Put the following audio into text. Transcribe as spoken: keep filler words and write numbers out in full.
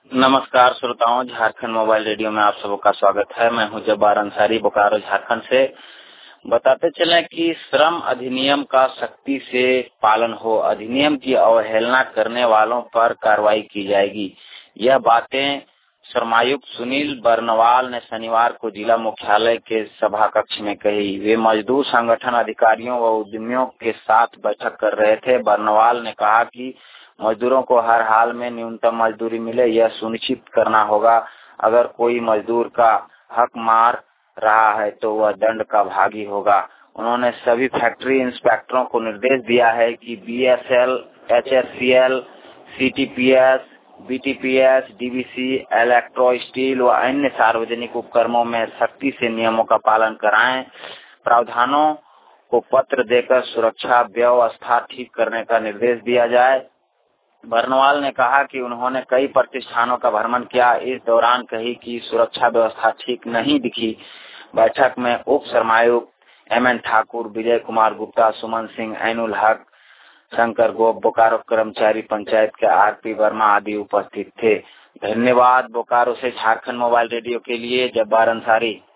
नमस्कार श्रोताओं, Jharkhand mobile radio में आप सबका स्वागत है। मैं हूं जब्बार अंसारी, बोकारो झारखंड से। बताते चलें कि श्रम अधिनियम का सख्ती से पालन हो, अधिनियम की अवहेलना करने वालों पर कार्रवाई की जाएगी। यह बातें श्रमायुक्त सुनील बरनवाल ने शनिवार को जिला मुख्यालय के सभा कक्ष में कही। वे मजदूर संगठन अधिकारियों व उद्यमियों के साथ बैठक कर रहे थे। बरनवाल ने कहा कि मजदूरों को हर हाल में न्यूनतम मजदूरी मिले, यह सुनिश्चित करना होगा। अगर कोई मजदूर का हक मार रहा है तो वह दंड का भागी होगा। उन्होंने सभी फैक्ट्री इंस्पेक्टरों को निर्देश दिया है कि B S L, H S C L, C T P S, B T P S, D V C, Electrosteel व अन्य सार्वजनिक उपक्रमों में सख्ती से नियमों का पालन कराएं। प्रावधानों को पत्र देकर सुरक्षा व्यवस्था ठीक करने का निर्देश दिया जाए। बरनवाल ने कहा कि उन्होंने कई प्रतिष्ठानों का भ्रमण किया। इस दौरान कही कि सुरक्षा व्यवस्था ठीक नहीं दिखी। बैठक में उप श्रमायुक्त एम एन ठाकुर, विजय कुमार गुप्ता, सुमन सिंह, ऐनुल हक, शंकर गोप, बोकारो कर्मचारी पंचायत के आर पी वर्मा आदि उपस्थित थे। धन्यवाद। बोकारो से झारखंड मोबाइल रेडियो के लिए जब्बार अंसारी।